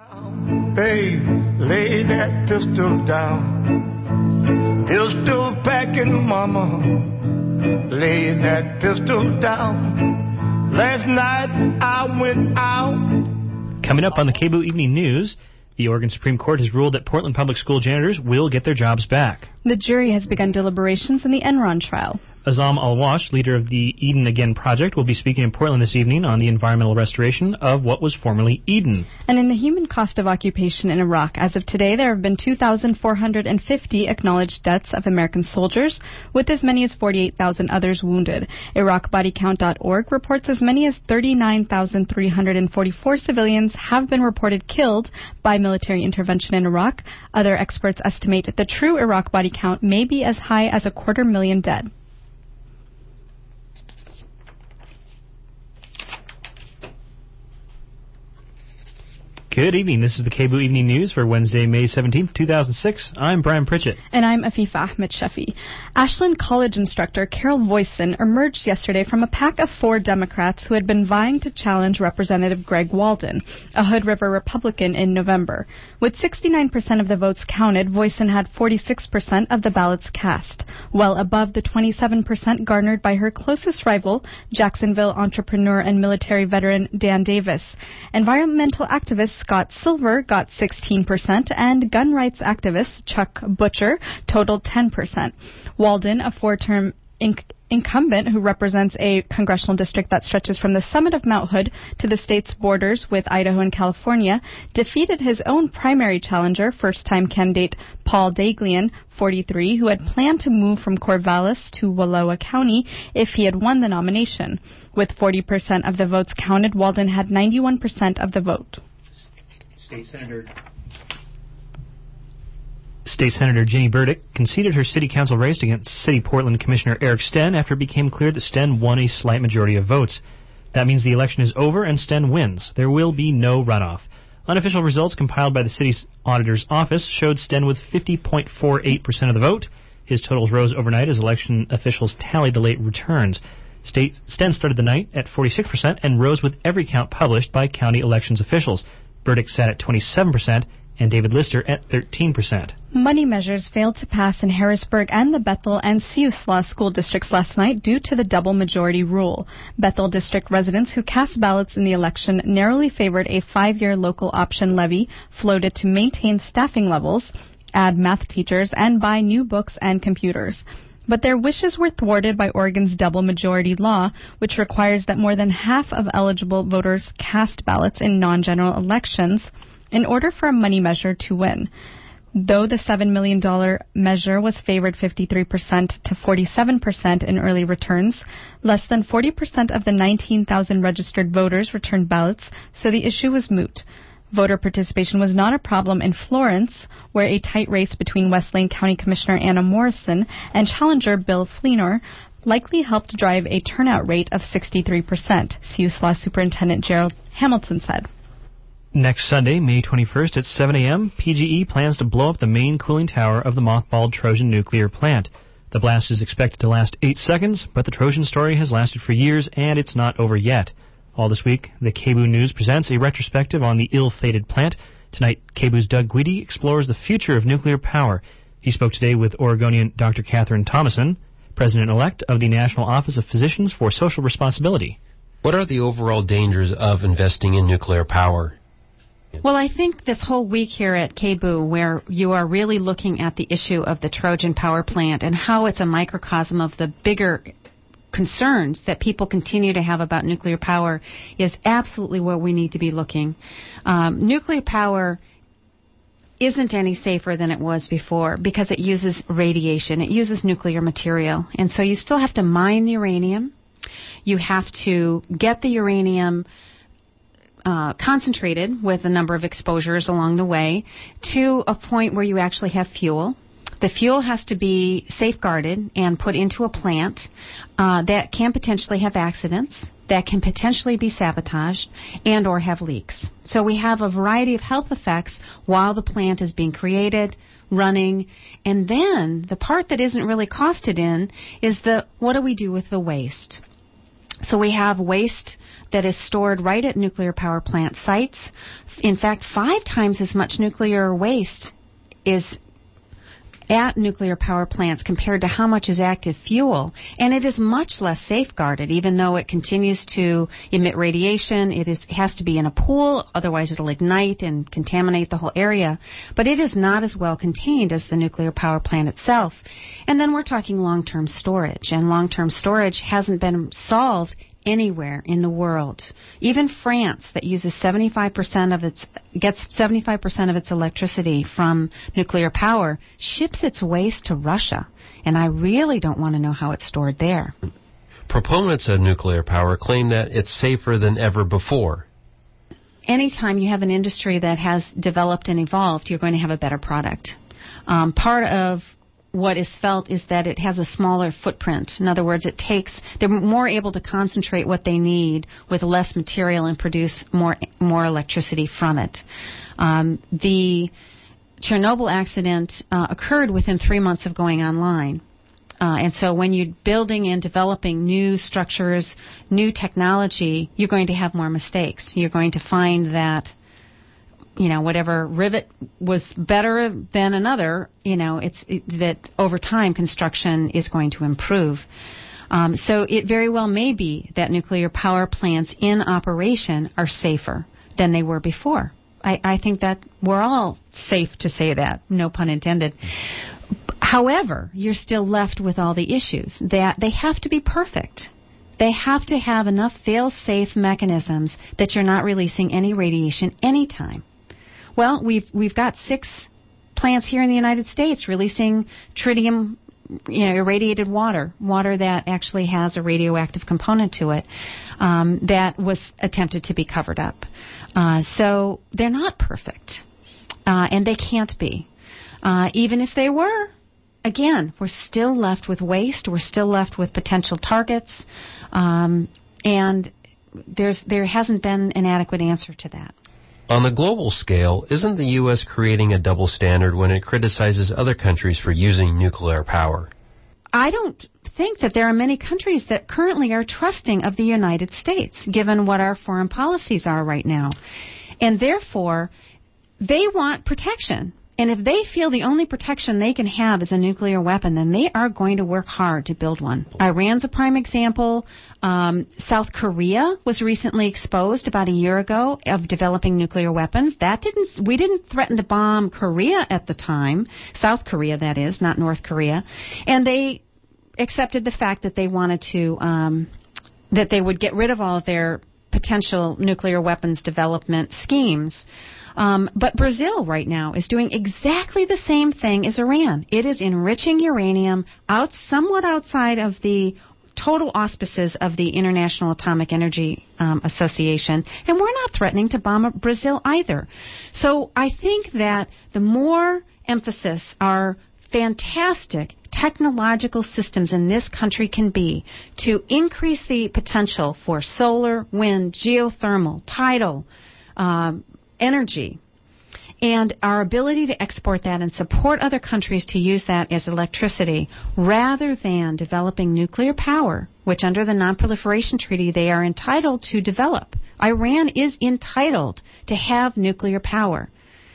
Babe, lay that pistol down. Pistol packing, mama. Lay that pistol down. Last night I went out. Coming up on the KBOO Evening News, the Oregon Supreme Court has ruled that Portland Public School janitors will get their jobs back. The jury has begun deliberations in the Enron trial. Azam Al-Wash, leader of the Eden Again project, will be speaking in Portland this evening on the environmental restoration of what was formerly Eden. And in the human cost of occupation in Iraq, as of today, there have been 2,450 acknowledged deaths of American soldiers, with as many as 48,000 others wounded. IraqBodyCount.org reports as many as 39,344 civilians have been reported killed by military intervention in Iraq. Other experts estimate the true Iraq body count may be as high as 250,000 dead. Good evening. This is the KBOO Evening News for Wednesday, May 17th, 2006. I'm Brian Pritchett. And I'm Afifa Ahmed Shafi. Ashland College instructor Carol Voisin emerged yesterday from a pack of 4 Democrats who had been vying to challenge Representative Greg Walden, a Hood River Republican, in November. With 69% of the votes counted, Voisin had 46% of the ballots cast, well above the 27% garnered by her closest rival, Jacksonville entrepreneur and military veteran Dan Davis. Environmental activist Scott Silver got 16%, and gun rights activist Chuck Butcher totaled 10%. Walden, a 4-term incumbent who represents a congressional district that stretches from the summit of Mount Hood to the state's borders with Idaho and California, defeated his own primary challenger, first-time candidate Paul Daglian, 43, who had planned to move from Corvallis to Wallowa County if he had won the nomination. With 40% of the votes counted, Walden had 91% of the vote. State Senator Ginny Burdick conceded her city council race against City Portland Commissioner Eric Sten after it became clear that Sten won a slight majority of votes. That means the election is over and Sten wins. There will be no runoff. Unofficial results compiled by the city's auditor's office showed Sten with 50.48% of the vote. His totals rose overnight as election officials tallied the late returns. Sten started the night at 46% and rose with every count published by county elections officials. Burdick sat at 27%, and David Lister at 13%. Money measures failed to pass in Harrisburg and the Bethel and Siuslaw school districts last night due to the double majority rule. Bethel district residents who cast ballots in the election narrowly favored a 5-year local option levy floated to maintain staffing levels, add math teachers, and buy new books and computers. But their wishes were thwarted by Oregon's double majority law, which requires that more than half of eligible voters cast ballots in non-general elections in order for a money measure to win. Though the $7 million measure was favored 53% to 47% in early returns, less than 40% of the 19,000 registered voters returned ballots, so the issue was moot. Voter participation was not a problem in Florence, where a tight race between Wesleyan County Commissioner Anna Morrison and challenger Bill Fleenor likely helped drive a turnout rate of 63%, Siuslaw Superintendent Gerald Hamilton said. Next Sunday, May 21st at 7 a.m., PGE plans to blow up the main cooling tower of the mothballed Trojan nuclear plant. The blast is expected to last 8 seconds, but the Trojan story has lasted for years, and it's not over yet. All this week, the KBOO News presents a retrospective on the ill-fated plant. Tonight, KBOO's Doug Guidi explores the future of nuclear power. He spoke today with Oregonian Dr. Catherine Thomason, President-elect of the National Office of Physicians for Social Responsibility. What are the overall dangers of investing in nuclear power? Well, I think this whole week here at KBOO, where you are really looking at the issue of the Trojan power plant and how it's a microcosm of the bigger concerns that people continue to have about nuclear power, is absolutely where we need to be looking. Nuclear power isn't any safer than it was before because it uses radiation. It uses nuclear material. And so you still have to mine the uranium. You have to get the uranium concentrated with a number of exposures along the way to a point where you actually have fuel. The fuel has to be safeguarded and put into a plant that can potentially have accidents, that can potentially be sabotaged, and or have leaks. So we have a variety of health effects while the plant is being created, running, and then the part that isn't really costed in is what do we do with the waste? So we have waste that is stored right at nuclear power plant sites. In fact, 5 times as much nuclear waste is at nuclear power plants compared to how much is active fuel. And it is much less safeguarded, even though it continues to emit radiation. It has to be in a pool, otherwise it'll ignite and contaminate the whole area. But it is not as well contained as the nuclear power plant itself. And then we're talking long-term storage, and long-term storage hasn't been solved anywhere in the world. Even France, that uses 75% of gets 75% of its electricity from nuclear power, ships its waste to Russia, and I really don't want to know how it's stored there. Proponents of nuclear power claim that it's safer than ever before. Anytime you have an industry that has developed and evolved, you're going to have a better product. Part of what is felt is that it has a smaller footprint. In other words, they're more able to concentrate what they need with less material and produce more electricity from it. The Chernobyl accident occurred within 3 months of going online. And so when you're building and developing new structures, new technology, you're going to have more mistakes. You're going to find that whatever rivet was better than another, that over time construction is going to improve. So it very well may be that nuclear power plants in operation are safer than they were before. I think that we're all safe to say that, no pun intended. However, you're still left with all the issues, that they have to be perfect. They have to have enough fail-safe mechanisms that you're not releasing any radiation anytime. Well, we've got 6 plants here in the United States releasing tritium, irradiated water that actually has a radioactive component to it, that was attempted to be covered up. So they're not perfect, and they can't be. Even if they were, again, we're still left with waste. We're still left with potential targets, and there hasn't been an adequate answer to that. On the global scale, isn't the U.S. creating a double standard when it criticizes other countries for using nuclear power? I don't think that there are many countries that currently are trusting of the United States, given what our foreign policies are right now. And therefore, they want protection. And if they feel the only protection they can have is a nuclear weapon, then they are going to work hard to build one. Iran's a prime example. South Korea was recently exposed about a year ago of developing nuclear weapons. We didn't threaten to bomb Korea at the time. South Korea, that is, not North Korea. And they accepted the fact that they wanted to, that they would get rid of all of their potential nuclear weapons development schemes. But Brazil right now is doing exactly the same thing as Iran. It is enriching uranium somewhat outside of the total auspices of the International Atomic Energy Association, and we're not threatening to bomb Brazil either. So I think that the more emphasis our fantastic technological systems in this country can be to increase the potential for solar, wind, geothermal, tidal, energy, and our ability to export that and support other countries to use that as electricity rather than developing nuclear power, which under the Non-Proliferation Treaty they are entitled to develop. Iran is entitled to have nuclear power.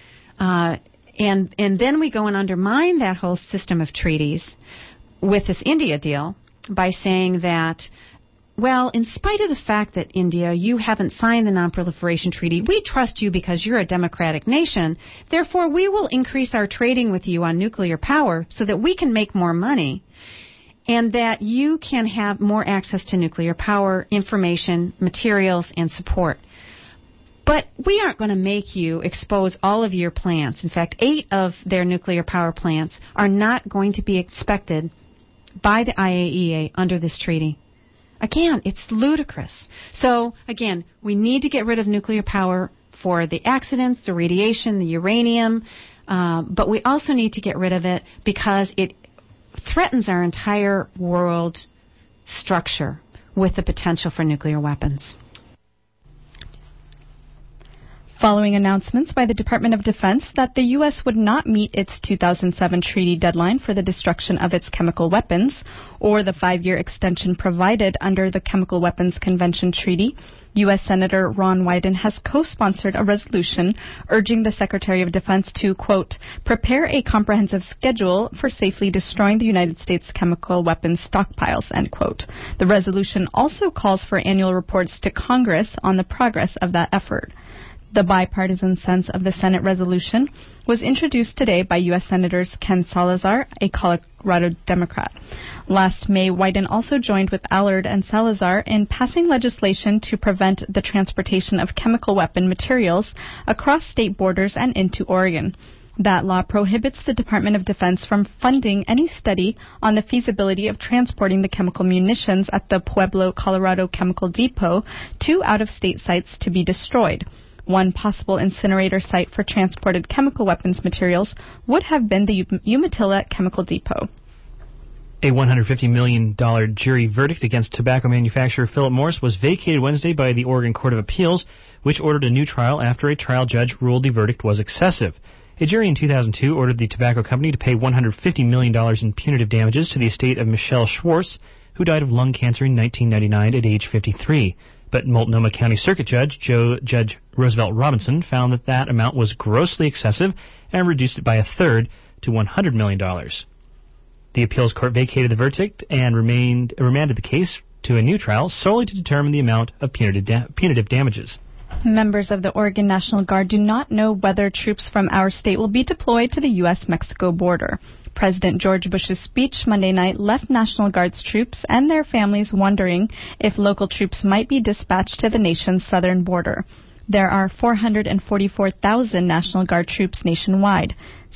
And then we go and undermine that whole system of treaties with this India deal by saying that, well, in spite of the fact that, India, you haven't signed the Non-Proliferation Treaty, we trust you because you're a democratic nation. Therefore, we will increase our trading with you on nuclear power so that we can make more money and that you can have more access to nuclear power, information, materials, and support. But we aren't going to make you expose all of your plants. In fact, 8 of their nuclear power plants are not going to be inspected by the IAEA under this treaty. Again, it's ludicrous. So, again, we need to get rid of nuclear power for the accidents, the radiation, the uranium, but we also need to get rid of it because it threatens our entire world structure with the potential for nuclear weapons. following announcements by the Department of Defense that the U.S. would not meet its 2007 treaty deadline for the destruction of its chemical weapons, or the 5-year extension provided under the Chemical Weapons Convention Treaty, U.S. Senator Ron Wyden has co-sponsored a resolution urging the Secretary of Defense to, quote, prepare a comprehensive schedule for safely destroying the United States chemical weapons stockpiles, end quote. The resolution also calls for annual reports to Congress on the progress of that effort. The bipartisan sense of the Senate resolution was introduced today by U.S. Senators Ken Salazar, a Colorado Democrat. Last May, Wyden also joined with Allard and Salazar in passing legislation to prevent the transportation of chemical weapon materials across state borders and into Oregon. That law prohibits the Department of Defense from funding any study on the feasibility of transporting the chemical munitions at the Pueblo, Colorado Chemical Depot to out-of-state sites to be destroyed. One possible incinerator site for transported chemical weapons materials would have been the Umatilla Chemical Depot. A $150 million jury verdict against tobacco manufacturer Philip Morris was vacated Wednesday by the Oregon Court of Appeals, which ordered a new trial after a trial judge ruled the verdict was excessive. A jury in 2002 ordered the tobacco company to pay $150 million in punitive damages to the estate of Michelle Schwartz, who died of lung cancer in 1999 at age 53. But Multnomah County Circuit Judge Roosevelt Robinson found that amount was grossly excessive and reduced it by a third to $100 million. The appeals court vacated the verdict and remanded the case to a new trial solely to determine the amount of punitive damages. Members of the Oregon National Guard do not know whether troops from our state will be deployed to the U.S.-Mexico border. President George Bush's speech Monday night left National Guard's troops and their families wondering if local troops might be dispatched to the nation's southern border. There are 444,000 National Guard troops nationwide,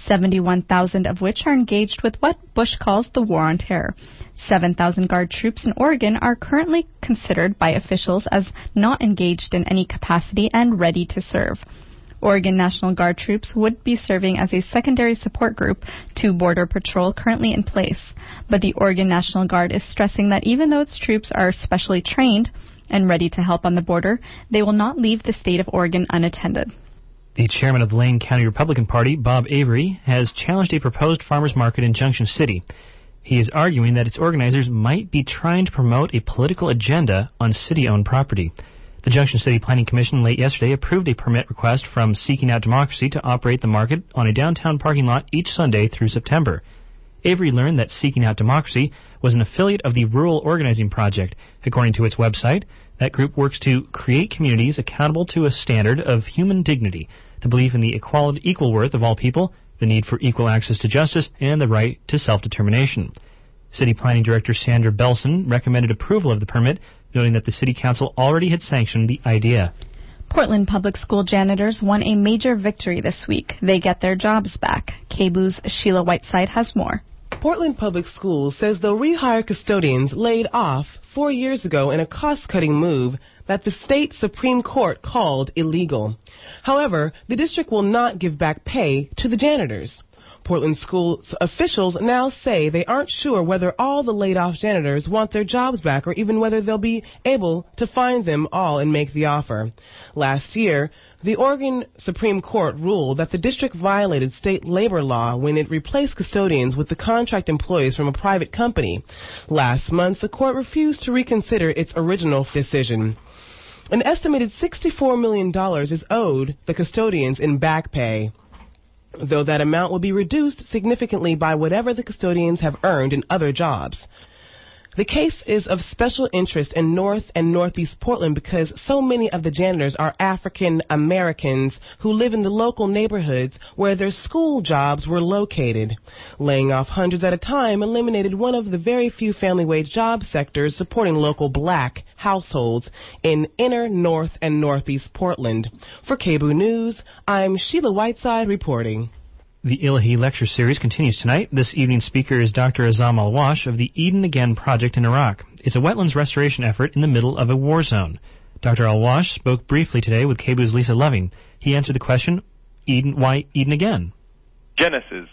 71,000 of which are engaged with what Bush calls the War on Terror. 7,000 Guard troops in Oregon are currently considered by officials as not engaged in any capacity and ready to serve. Oregon National Guard troops would be serving as a secondary support group to Border Patrol currently in place. But the Oregon National Guard is stressing that even though its troops are specially trained and ready to help on the border, they will not leave the state of Oregon unattended. The chairman of the Lane County Republican Party, Bob Avery, has challenged a proposed farmers market in Junction City. He is arguing that its organizers might be trying to promote a political agenda on city-owned property. The Junction City Planning Commission late yesterday approved a permit request from Seeking Out Democracy to operate the market on a downtown parking lot each Sunday through September. Avery learned that Seeking Out Democracy was an affiliate of the Rural Organizing Project. According to its website, that group works to create communities accountable to a standard of human dignity, the belief in the equal worth of all people, the need for equal access to justice, and the right to self-determination. City Planning Director Sandra Belson recommended approval of the permit, noting that the City Council already had sanctioned the idea. Portland Public School janitors won a major victory this week. They get their jobs back. KBOO's Sheila Whiteside has more. Portland Public Schools says they'll rehire custodians laid off 4 years ago in a cost-cutting move that the state Supreme Court called illegal. However, the district will not give back pay to the janitors. Portland school officials now say they aren't sure whether all the laid-off janitors want their jobs back or even whether they'll be able to find them all and make the offer. Last year, the Oregon Supreme Court ruled that the district violated state labor law when it replaced custodians with the contract employees from a private company. Last month, the court refused to reconsider its original decision. An estimated $64 million is owed the custodians in back pay, though that amount will be reduced significantly by whatever the custodians have earned in other jobs. The case is of special interest in North and Northeast Portland because so many of the janitors are African Americans who live in the local neighborhoods where their school jobs were located. Laying off hundreds at a time eliminated one of the very few family wage job sectors supporting local black households in inner North and Northeast Portland. For KBOO News, I'm Sheila Whiteside reporting. The Ilahi Lecture Series continues tonight. This evening's speaker is Dr. Azam Al-Wash of the Eden Again project in Iraq. It's a wetlands restoration effort in the middle of a war zone. Dr. Al-Wash spoke briefly today with KBOO's Lisa Loving. He answered the question, why Eden Again? Genesis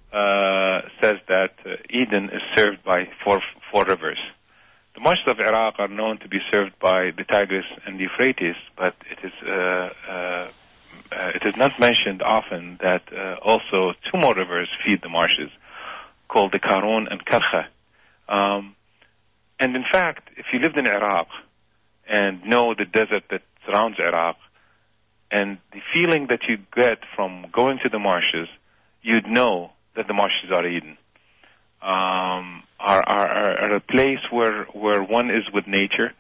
says that Eden is served by four rivers. The marshes of Iraq are known to be served by the Tigris and the Euphrates, but it is it is not mentioned often that also two more rivers feed the marshes, called the Karun and Karkha. And in fact, if you lived in Iraq and know the desert that surrounds Iraq, and the feeling that you get from going to the marshes, you'd know that the marshes are Eden. Are a place where one is with nature.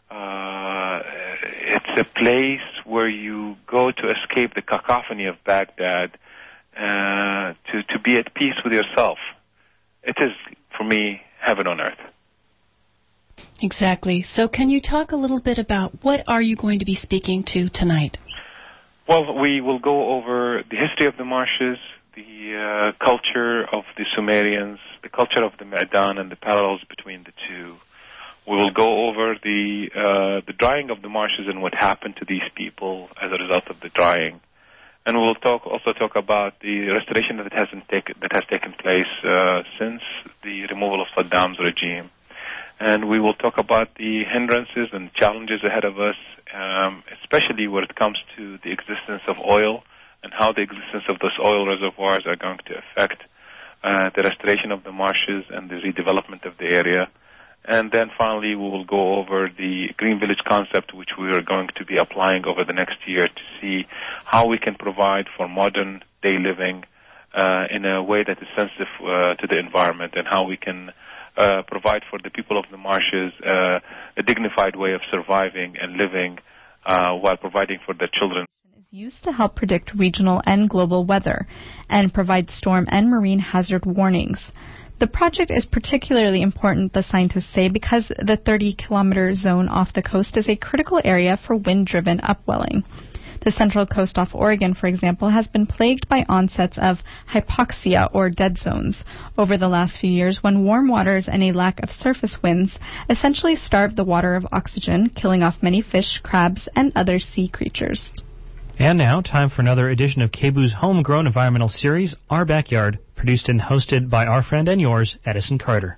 It's a place where you go to escape the cacophony of Baghdad, to be at peace with yourself. It is, for me, heaven on earth. Exactly. So can you talk a little bit about what are you going to be speaking to tonight? Well, we will go over the history of the marshes, the culture of the Sumerians, the culture of the Ma'dan, and the parallels between the two. We will go over the drying of the marshes and what happened to these people as a result of the drying. And we'll also talk about the restoration that has taken place since the removal of Saddam's regime. And we will talk about the hindrances and challenges ahead of us, especially when it comes to the existence of oil and how the existence of those oil reservoirs are going to affect the restoration of the marshes and the redevelopment of the area. And then finally, we will go over the Green Village concept, which we are going to be applying over the next year to see how we can provide for modern day living in a way that is sensitive to the environment, and how we can provide for the people of the marshes a dignified way of surviving and living while providing for their children. Is used to help predict regional and global weather and provide storm and marine hazard warnings. The project is particularly important, the scientists say, because the 30-kilometer zone off the coast is a critical area for wind-driven upwelling. The Central Coast off Oregon, for example, has been plagued by onsets of hypoxia, or dead zones, over the last few years when warm waters and a lack of surface winds essentially starved the water of oxygen, killing off many fish, crabs, and other sea creatures. And now, time for another edition of KBOO's homegrown environmental series, Our Backyard, produced and hosted by our friend and yours, Edison Carter.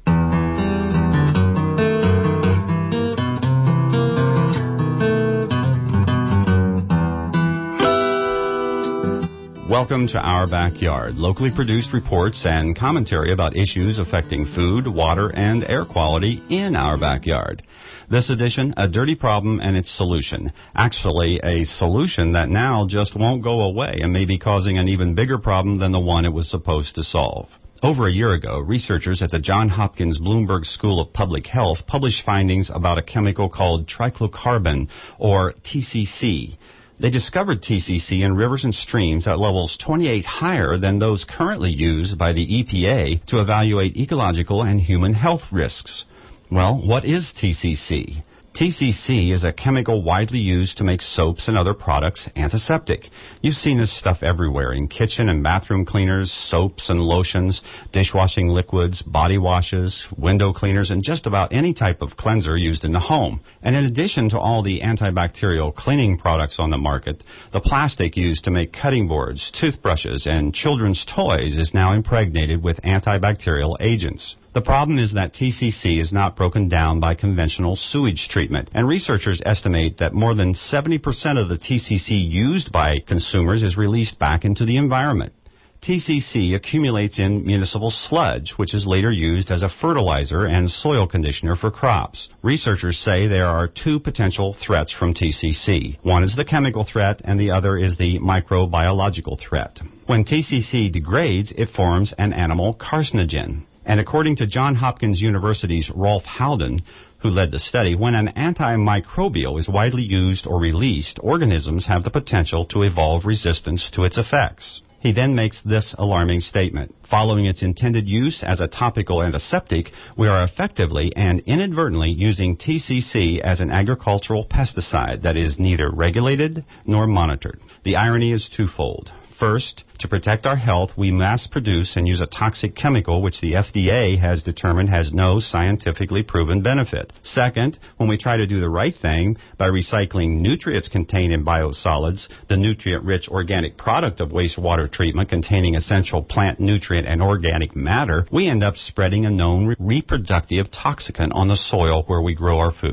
Welcome to Our Backyard, locally produced reports and commentary about issues affecting food, water, and air quality in our backyard. This edition, a dirty problem and its solution. Actually, a solution that now just won't go away and may be causing an even bigger problem than the one it was supposed to solve. Over a year ago, researchers at the Johns Hopkins Bloomberg School of Public Health published findings about a chemical called trichlocarbon, or TCC. They discovered TCC in rivers and streams at levels 28 higher than those currently used by the EPA to evaluate ecological and human health risks. Well, what is TCC? TCC is a chemical widely used to make soaps and other products antiseptic. You've seen this stuff everywhere in kitchen and bathroom cleaners, soaps and lotions, dishwashing liquids, body washes, window cleaners, and just about any type of cleanser used in the home. And in addition to all the antibacterial cleaning products on the market, the plastic used to make cutting boards, toothbrushes, and children's toys is now impregnated with antibacterial agents. The problem is that TCC is not broken down by conventional sewage treatment, and researchers estimate that more than 70% of the TCC used by consumers is released back into the environment. TCC accumulates in municipal sludge, which is later used as a fertilizer and soil conditioner for crops. Researchers say there are two potential threats from TCC. One is the chemical threat, and the other is the microbiological threat. When TCC degrades, it forms an animal carcinogen. And according to Johns Hopkins University's Rolf Howden, who led the study, when an antimicrobial is widely used or released, organisms have the potential to evolve resistance to its effects. He then makes this alarming statement. Following its intended use as a topical antiseptic, we are effectively and inadvertently using TCC as an agricultural pesticide that is neither regulated nor monitored. The irony is twofold. First, to protect our health, we mass produce and use a toxic chemical which the FDA has determined has no scientifically proven benefit. Second, when we try to do the right thing by recycling nutrients contained in biosolids, the nutrient-rich organic product of wastewater treatment containing essential plant nutrient and organic matter, we end up spreading a known reproductive toxicant on the soil where we grow our food.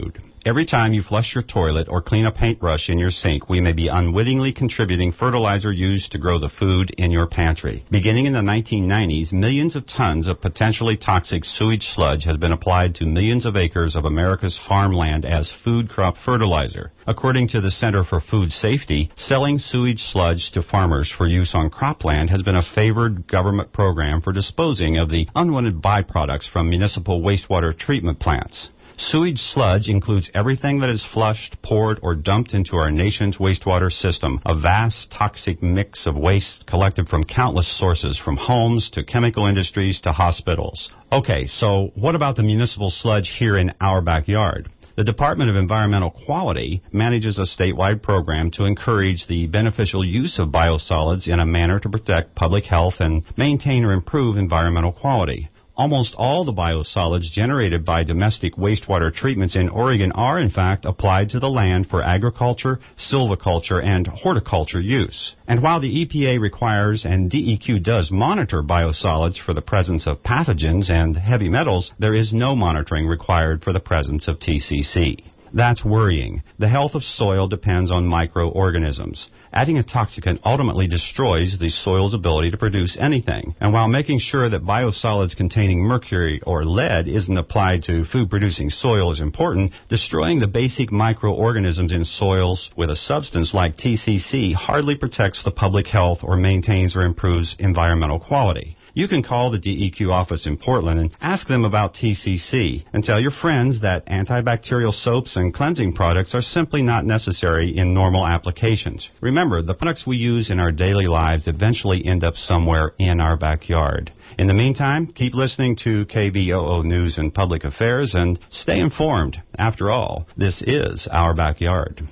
Every time you flush your toilet or clean a paintbrush in your sink, we may be unwittingly contributing fertilizer used to grow the food in your pantry. Beginning in the 1990s, millions of tons of potentially toxic sewage sludge has been applied to millions of acres of America's farmland as food crop fertilizer. According to the Center for Food Safety, selling sewage sludge to farmers for use on cropland has been a favored government program for disposing of the unwanted byproducts from municipal wastewater treatment plants. Sewage sludge includes everything that is flushed, poured, or dumped into our nation's wastewater system, a vast toxic mix of waste collected from countless sources, from homes to chemical industries to hospitals. Okay, so what about the municipal sludge here in our backyard? The Department of Environmental Quality manages a statewide program to encourage the beneficial use of biosolids in a manner to protect public health and maintain or improve environmental quality. Almost all the biosolids generated by domestic wastewater treatments in Oregon are, in fact, applied to the land for agriculture, silviculture, and horticulture use. And while the EPA requires and DEQ does monitor biosolids for the presence of pathogens and heavy metals, there is no monitoring required for the presence of TCC. That's worrying. The health of soil depends on microorganisms. Adding a toxicant ultimately destroys the soil's ability to produce anything. And while making sure that biosolids containing mercury or lead isn't applied to food-producing soil is important, destroying the basic microorganisms in soils with a substance like TCC hardly protects the public health or maintains or improves environmental quality. You can call the DEQ office in Portland and ask them about TCC, and tell your friends that antibacterial soaps and cleansing products are simply not necessary in normal applications. Remember, the products we use in our daily lives eventually end up somewhere in our backyard. In the meantime, keep listening to KBOO News and Public Affairs and stay informed. After all, this is our backyard.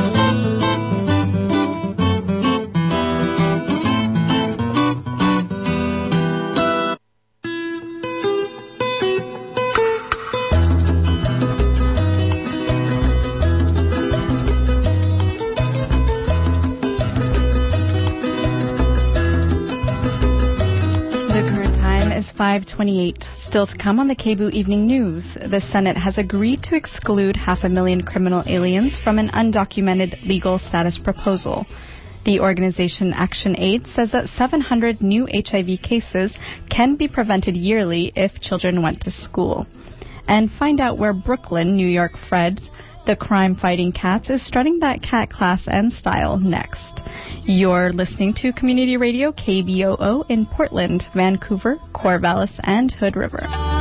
is 5:28. Still to come on the KBOO Evening News, the Senate has agreed to exclude 500,000 criminal aliens from an undocumented legal status proposal. The organization Action Aid says that 700 new HIV cases can be prevented yearly if children went to school. And find out where Brooklyn, New York Fred's The Crime-Fighting Cats is strutting that cat class and style next. You're listening to Community Radio KBOO in Portland, Vancouver, Corvallis, and Hood River.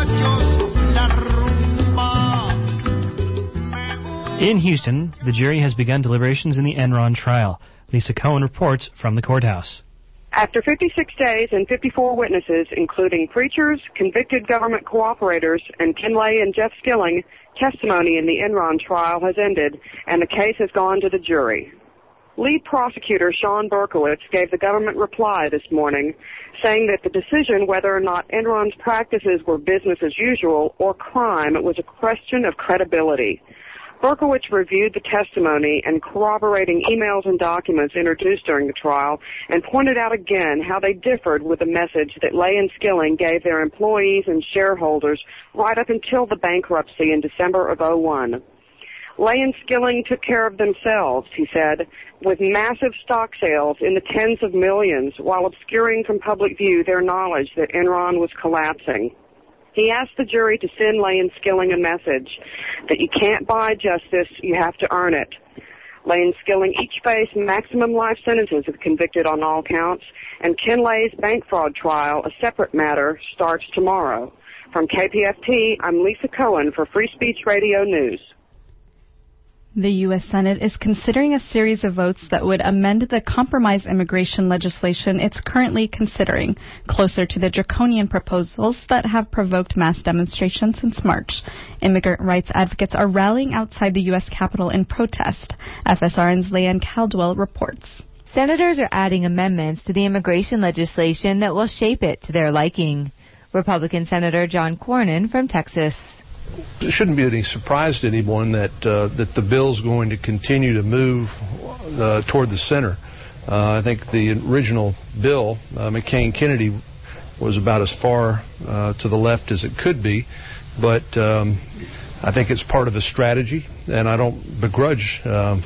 In Houston, the jury has begun deliberations in the Enron trial. Lisa Cohen reports from the courthouse. After 56 days and 54 witnesses, including preachers, convicted government cooperators, and Ken Lay and Jeff Skilling, testimony in the Enron trial has ended, and the case has gone to the jury. Lead prosecutor Sean Berkowitz gave the government reply this morning, saying that the decision whether or not Enron's practices were business as usual or crime was a question of credibility. Berkowitz reviewed the testimony and corroborating emails and documents introduced during the trial and pointed out again how they differed with the message that Lay and Skilling gave their employees and shareholders right up until the bankruptcy in December of 2001. Lay and Skilling took care of themselves, he said, with massive stock sales in the tens of millions while obscuring from public view their knowledge that Enron was collapsing. He asked the jury to send Lay and Skilling a message that you can't buy justice, you have to earn it. Lay and Skilling each face maximum life sentences if convicted on all counts, and Ken Lay's bank fraud trial, a separate matter, starts tomorrow. From KPFT, I'm Lisa Cohen for Free Speech Radio News. The U.S. Senate is considering a series of votes that would amend the compromise immigration legislation it's currently considering, closer to the draconian proposals that have provoked mass demonstrations since March. Immigrant rights advocates are rallying outside the U.S. Capitol in protest. FSRN's Leanne Caldwell reports. Senators are adding amendments to the immigration legislation that will shape it to their liking. Republican Senator John Cornyn from Texas. It shouldn't be any surprise to anyone that the bill's going to continue to move toward the center. I think the original bill, McCain-Kennedy, was about as far to the left as it could be, but I think it's part of a strategy, and I don't begrudge the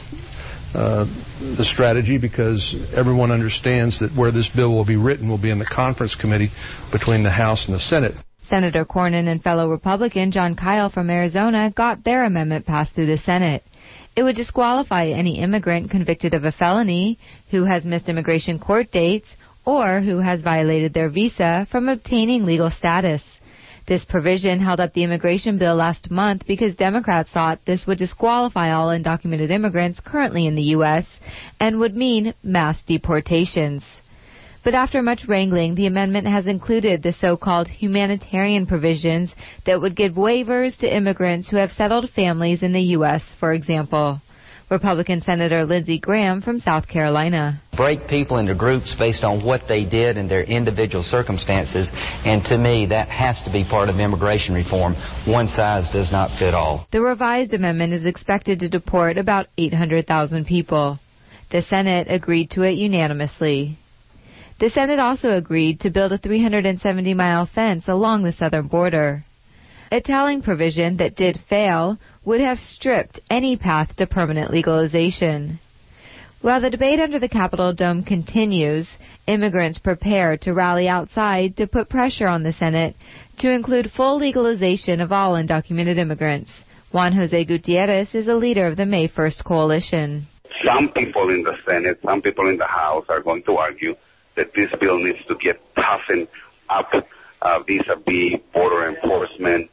strategy, because everyone understands that where this bill will be written will be in the conference committee between the House and the Senate. Senator Cornyn and fellow Republican Jon Kyl from Arizona got their amendment passed through the Senate. It would disqualify any immigrant convicted of a felony, who has missed immigration court dates, or who has violated their visa from obtaining legal status. This provision held up the immigration bill last month because Democrats thought this would disqualify all undocumented immigrants currently in the U.S. and would mean mass deportations. But after much wrangling, the amendment has included the so-called humanitarian provisions that would give waivers to immigrants who have settled families in the U.S., for example. Republican Senator Lindsey Graham from South Carolina. Break people into groups based on what they did and their individual circumstances, and to me that has to be part of immigration reform. One size does not fit all. The revised amendment is expected to deport about 800,000 people. The Senate agreed to it unanimously. The Senate also agreed to build a 370-mile fence along the southern border. A telling provision that did fail would have stripped any path to permanent legalization. While the debate under the Capitol dome continues, immigrants prepare to rally outside to put pressure on the Senate to include full legalization of all undocumented immigrants. Juan Jose Gutierrez is a leader of the May 1st coalition. Some people in the Senate, some people in the House are going to argue that this bill needs to get toughened up vis-a-vis border enforcement,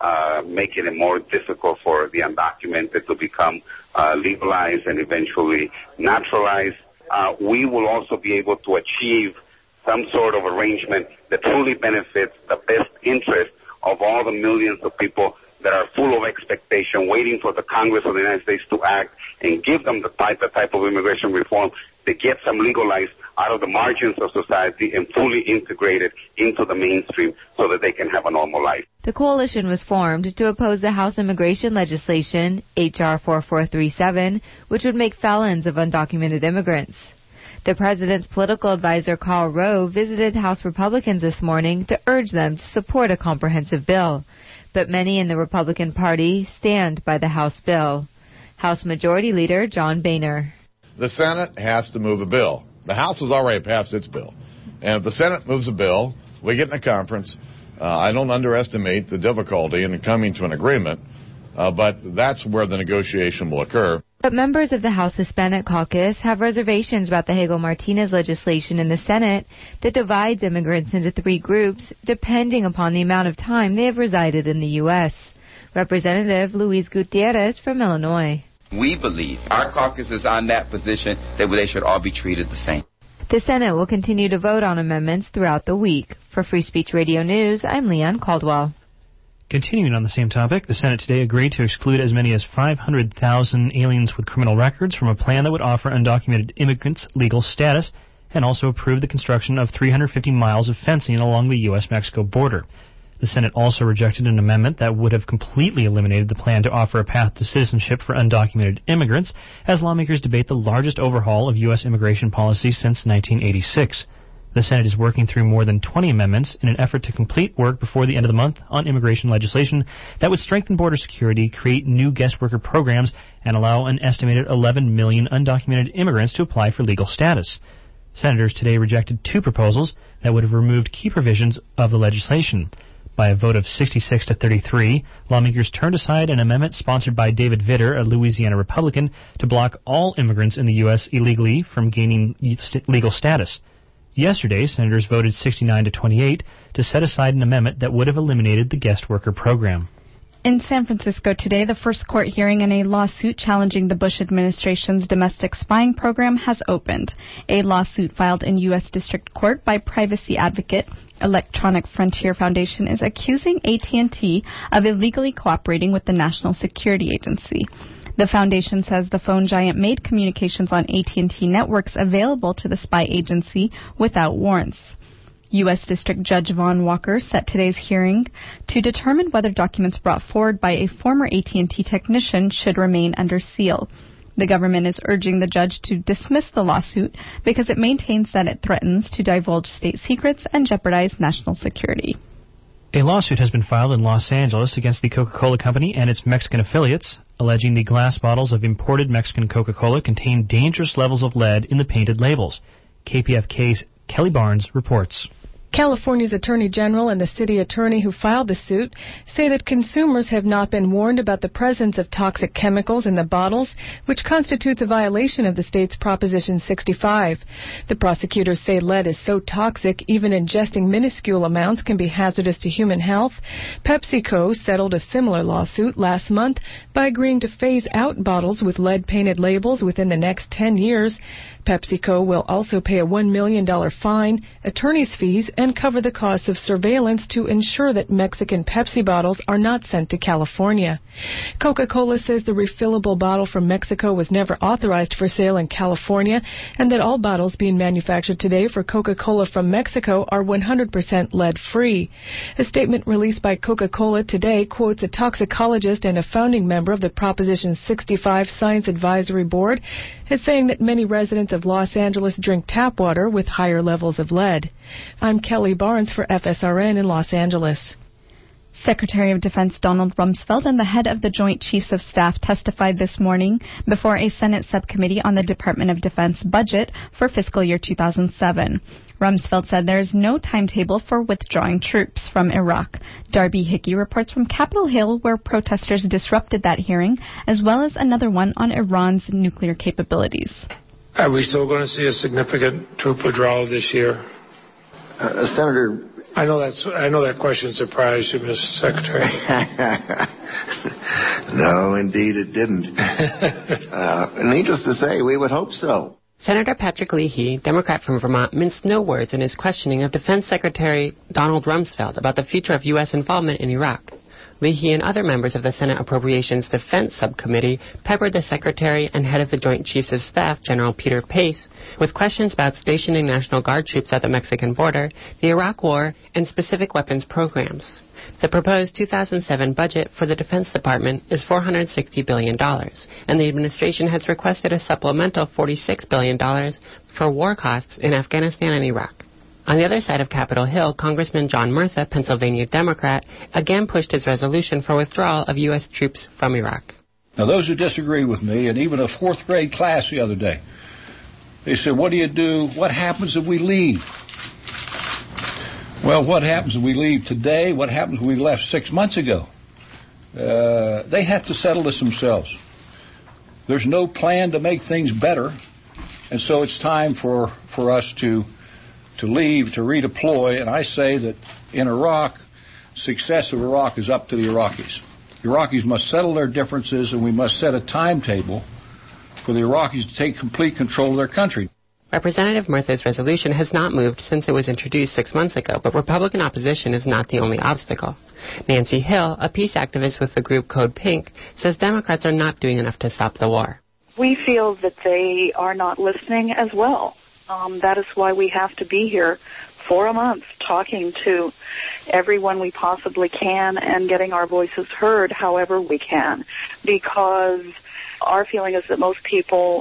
making it more difficult for the undocumented to become legalized and eventually naturalized. We will also be able to achieve some sort of arrangement that truly benefits the best interest of all the millions of people that are full of expectation, waiting for the Congress of the United States to act and give them the type of immigration reform that gets them legalized out of the margins of society and fully integrated into the mainstream so that they can have a normal life. The coalition was formed to oppose the House immigration legislation, H.R. 4437, which would make felons of undocumented immigrants. The president's political advisor, Karl Rove, visited House Republicans this morning to urge them to support a comprehensive bill. But many in the Republican Party stand by the House bill. House Majority Leader John Boehner. The Senate has to move a bill. The House has already passed its bill. And if the Senate moves a bill, we get in a conference. I don't underestimate the difficulty in coming to an agreement, but that's where the negotiation will occur. But members of the House Hispanic Caucus have reservations about the Hagel-Martinez legislation in the Senate that divides immigrants into three groups depending upon the amount of time they have resided in the U.S. Representative Luis Gutierrez from Illinois. We believe our caucus is on that position that they should all be treated the same. The Senate will continue to vote on amendments throughout the week. For Free Speech Radio News, I'm Leon Caldwell. Continuing on the same topic, the Senate today agreed to exclude as many as 500,000 aliens with criminal records from a plan that would offer undocumented immigrants legal status, and also approved the construction of 350 miles of fencing along the U.S.-Mexico border. The Senate also rejected an amendment that would have completely eliminated the plan to offer a path to citizenship for undocumented immigrants, as lawmakers debate the largest overhaul of U.S. immigration policy since 1986. The Senate is working through more than 20 amendments in an effort to complete work before the end of the month on immigration legislation that would strengthen border security, create new guest worker programs, and allow an estimated 11 million undocumented immigrants to apply for legal status. Senators today rejected two proposals that would have removed key provisions of the legislation. By a vote of 66 to 33, lawmakers turned aside an amendment sponsored by David Vitter, a Louisiana Republican, to block all immigrants in the U.S. illegally from gaining legal status. Yesterday, senators voted 69 to 28 to set aside an amendment that would have eliminated the guest worker program. In San Francisco today, the first court hearing in a lawsuit challenging the Bush administration's domestic spying program has opened. A lawsuit filed in U.S. District Court by privacy advocate Electronic Frontier Foundation is accusing AT&T of illegally cooperating with the National Security Agency. The foundation says the phone giant made communications on AT&T networks available to the spy agency without warrants. U.S. District Judge Vaughn Walker set today's hearing to determine whether documents brought forward by a former AT&T technician should remain under seal. The government is urging the judge to dismiss the lawsuit because it maintains that it threatens to divulge state secrets and jeopardize national security. A lawsuit has been filed in Los Angeles against the Coca-Cola Company and its Mexican affiliates, alleging the glass bottles of imported Mexican Coca-Cola contain dangerous levels of lead in the painted labels. KPFK's Kelly Barnes reports. California's Attorney General and the city attorney who filed the suit say that consumers have not been warned about the presence of toxic chemicals in the bottles, which constitutes a violation of the state's Proposition 65. The prosecutors say lead is so toxic, even ingesting minuscule amounts can be hazardous to human health. PepsiCo settled a similar lawsuit last month by agreeing to phase out bottles with lead-painted labels within the next 10 years. PepsiCo will also pay a $1 million fine, attorney's fees, and cover the costs of surveillance to ensure that Mexican Pepsi bottles are not sent to California. Coca-Cola says the refillable bottle from Mexico was never authorized for sale in California, and that all bottles being manufactured today for Coca-Cola from Mexico are 100% lead-free. A statement released by Coca-Cola today quotes a toxicologist and a founding member of the Proposition 65 Science Advisory Board as saying that many residents of Los Angeles drink tap water with higher levels of lead. I'm Kelly Barnes for FSRN in Los Angeles. Secretary of Defense Donald Rumsfeld and the head of the Joint Chiefs of Staff testified this morning before a Senate subcommittee on the Department of Defense budget for fiscal year 2007. Rumsfeld said there is no timetable for withdrawing troops from Iraq. Darby Hickey reports from Capitol Hill, where protesters disrupted that hearing, as well as another one on Iran's nuclear capabilities. Are we still going to see a significant troop withdrawal this year? Senator, I know that question surprised you, Mr. Secretary. No, indeed it didn't. Needless to say, we would hope so. Senator Patrick Leahy, Democrat from Vermont, minced no words in his questioning of Defense Secretary Donald Rumsfeld about the future of U.S. involvement in Iraq. Leahy and other members of the Senate Appropriations Defense Subcommittee peppered the Secretary and head of the Joint Chiefs of Staff, General Peter Pace, with questions about stationing National Guard troops at the Mexican border, the Iraq War, and specific weapons programs. The proposed 2007 budget for the Defense Department is $460 billion, and the administration has requested a supplemental $46 billion for war costs in Afghanistan and Iraq. On the other side of Capitol Hill, Congressman John Murtha, Pennsylvania Democrat, again pushed his resolution for withdrawal of U.S. troops from Iraq. Now, those who disagree with me, and even a fourth grade class the other day, they said, what do you do? What happens if we leave? Well, what happens if we leave today? What happens if we left 6 months ago? They have to settle this themselves. There's no plan to make things better, and so it's time for us to leave, to redeploy, and I say that in Iraq, success of Iraq is up to the Iraqis. The Iraqis must settle their differences, and we must set a timetable for the Iraqis to take complete control of their country. Representative Murtha's resolution has not moved since it was introduced 6 months ago, but Republican opposition is not the only obstacle. Nancy Hill, a peace activist with the group Code Pink, says Democrats are not doing enough to stop the war. We feel that they are not listening as well. That is why we have to be here for a month talking to everyone we possibly can and getting our voices heard however we can, because our feeling is that most people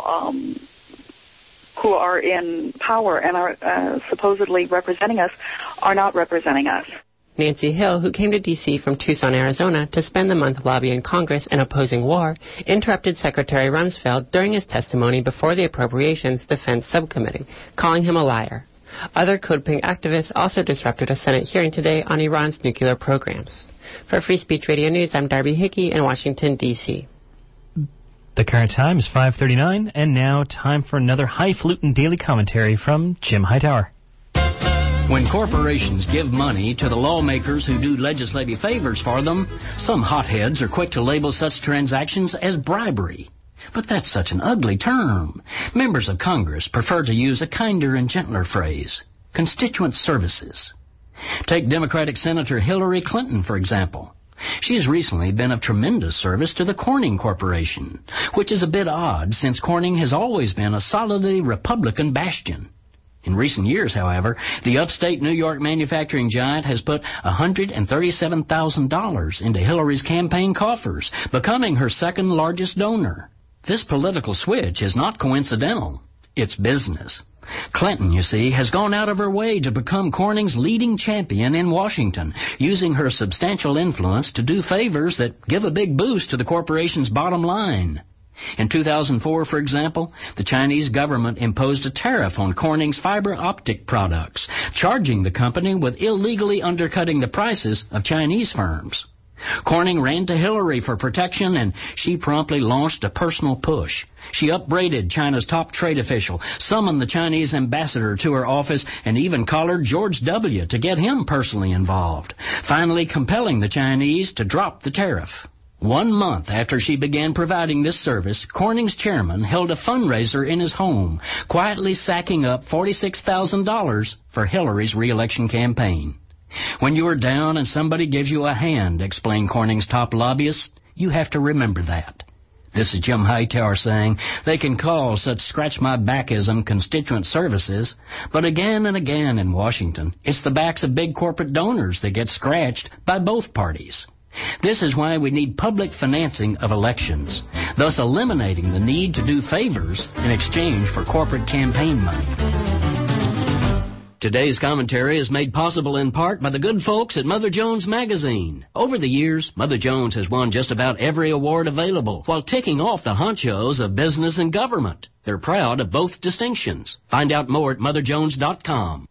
who are in power and are supposedly representing us are not representing us. Nancy Hill, who came to D.C. from Tucson, Arizona, to spend the month lobbying Congress and opposing war, interrupted Secretary Rumsfeld during his testimony before the Appropriations Defense Subcommittee, calling him a liar. Other Code Pink activists also disrupted a Senate hearing today on Iran's nuclear programs. For Free Speech Radio News, I'm Darby Hickey in Washington, D.C. The current time is 5:39, and now time for another highfalutin daily commentary from Jim Hightower. When corporations give money to the lawmakers who do legislative favors for them, some hotheads are quick to label such transactions as bribery. But that's such an ugly term. Members of Congress prefer to use a kinder and gentler phrase, constituent services. Take Democratic Senator Hillary Clinton, for example. She has recently been of tremendous service to the Corning Corporation, which is a bit odd since Corning has always been a solidly Republican bastion. In recent years, however, the upstate New York manufacturing giant has put $137,000 into Hillary's campaign coffers, becoming her second largest donor. This political switch is not coincidental. It's business. Clinton, you see, has gone out of her way to become Corning's leading champion in Washington, using her substantial influence to do favors that give a big boost to the corporation's bottom line. In 2004, for example, the Chinese government imposed a tariff on Corning's fiber optic products, charging the company with illegally undercutting the prices of Chinese firms. Corning ran to Hillary for protection, and she promptly launched a personal push. She upbraided China's top trade official, summoned the Chinese ambassador to her office, and even collared George W. to get him personally involved, finally compelling the Chinese to drop the tariff. 1 month after she began providing this service, Corning's chairman held a fundraiser in his home, quietly sacking up $46,000 for Hillary's re-election campaign. When you are down and somebody gives you a hand, explained Corning's top lobbyist, you have to remember that. This is Jim Hightower saying they can call such scratch-my-backism constituent services, but again and again in Washington, it's the backs of big corporate donors that get scratched by both parties. This is why we need public financing of elections, thus eliminating the need to do favors in exchange for corporate campaign money. Today's commentary is made possible in part by the good folks at Mother Jones Magazine. Over the years, Mother Jones has won just about every award available while ticking off the honchos of business and government. They're proud of both distinctions. Find out more at motherjones.com.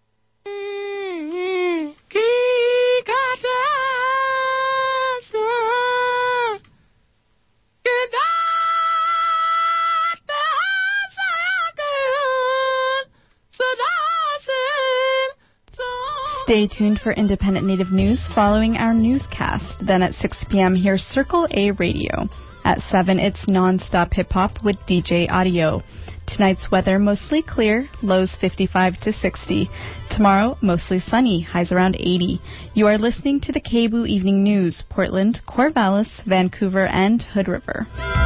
Stay tuned for independent Native news following our newscast. Then at 6 p.m., here's Circle A Radio. At 7, it's non-stop hip-hop with DJ Audio. Tonight's weather, mostly clear, lows 55 to 60. Tomorrow, mostly sunny, highs around 80. You are listening to the KBOO Evening News, Portland, Corvallis, Vancouver, and Hood River.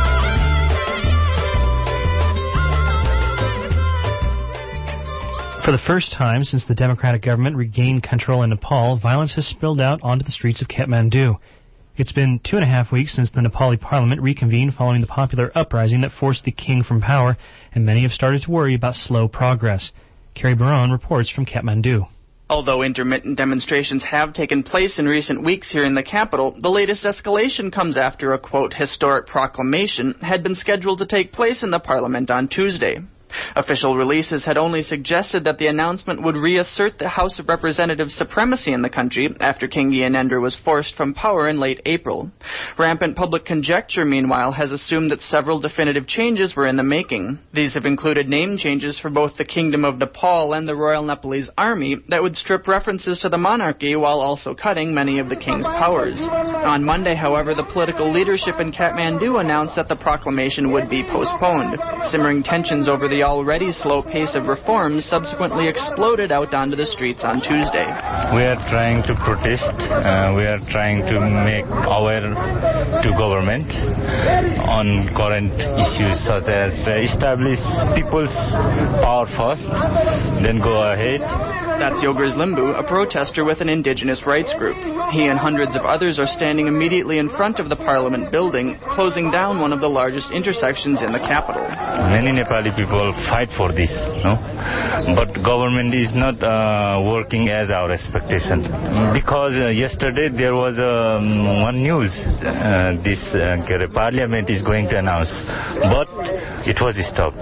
For the first time since the democratic government regained control in Nepal, violence has spilled out onto the streets of Kathmandu. It's been 2.5 weeks since the Nepali parliament reconvened following the popular uprising that forced the king from power, and many have started to worry about slow progress. Carrie Baron reports from Kathmandu. Although intermittent demonstrations have taken place in recent weeks here in the capital, the latest escalation comes after a, quote, historic proclamation had been scheduled to take place in the parliament on Tuesday. Official releases had only suggested that the announcement would reassert the House of Representatives' supremacy in the country after King Gyanendra was forced from power in late April. Rampant public conjecture, meanwhile, has assumed that several definitive changes were in the making. These have included name changes for both the Kingdom of Nepal and the Royal Nepalese Army that would strip references to the monarchy while also cutting many of the king's powers. On Monday, however, the political leadership in Kathmandu announced that the proclamation would be postponed. Simmering tensions over the already slow pace of reforms subsequently exploded out onto the streets on Tuesday. We are trying to protest. We are trying to make aware to government on current issues such as establish people's power first, then go ahead. That's Yogers Limbu, a protester with an indigenous rights group. He and hundreds of others are standing immediately in front of the parliament building, closing down one of the largest intersections in the capital. Many Nepali people fight for this, no? But government is not working as our expectation. Because yesterday there was one news, this parliament is going to announce, but it was stopped.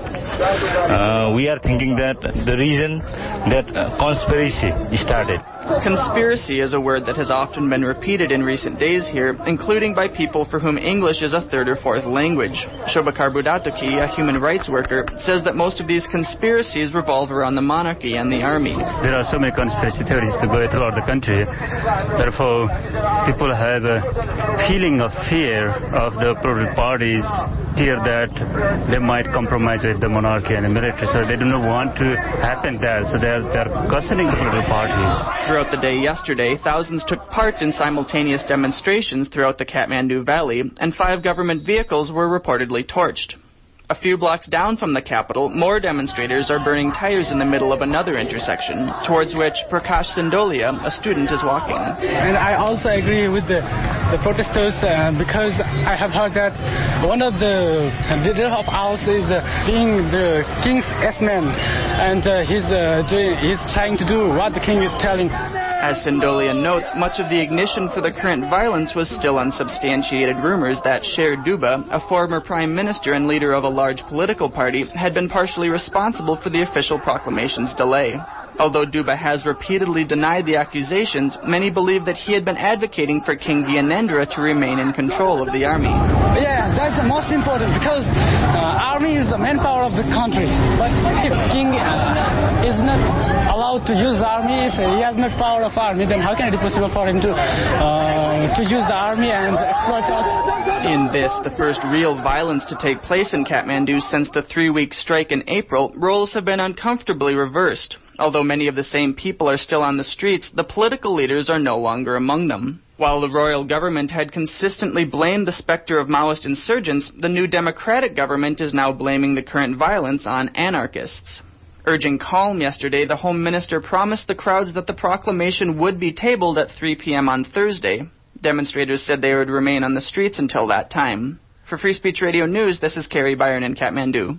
We are thinking that the reason that conspiracy started. Conspiracy is a word that has often been repeated in recent days here, including by people for whom English is a third or fourth language. Shobhakar Budatoki, a human rights worker, says that most of these conspiracies revolve around the monarchy and the army. There are so many conspiracy theories to go throughout the country. Therefore, people have a feeling of fear of the political parties, fear that they might compromise with the monarchy and the military, so they do not want to happen there. So they are cautioning the political parties. Throughout the day yesterday, thousands took part in simultaneous demonstrations throughout the Kathmandu Valley, and 5 government vehicles were reportedly torched. A few blocks down from the Capitol, more demonstrators are burning tires in the middle of another intersection, towards which Prakash Sindolia, a student, is walking. And I also agree with the protesters because I have heard that one of the leader of ours is being the king's S-man, and he's trying to do what the king is telling. As Sindolia notes, much of the ignition for the current violence was still unsubstantiated rumors that Sher Dubba, a former prime minister and leader of a large political party, had been partially responsible for the official proclamation's delay. Although Dubba has repeatedly denied the accusations, many believe that he had been advocating for King Gyanendra to remain in control of the army. Yeah, that's the most important because army is the manpower of the country. But if king is not allowed to use army, if he has not power of army, then how can it be possible for him to use the army and exploit us? In this, the first real violence to take place in Kathmandu since the 3-week strike in April, roles have been uncomfortably reversed. Although many of the same people are still on the streets, the political leaders are no longer among them. While the royal government had consistently blamed the specter of Maoist insurgents, the new democratic government is now blaming the current violence on anarchists. Urging calm yesterday, the Home Minister promised the crowds that the proclamation would be tabled at 3 p.m. on Thursday. Demonstrators said they would remain on the streets until that time. For Free Speech Radio News, this is Carrie Byron in Kathmandu.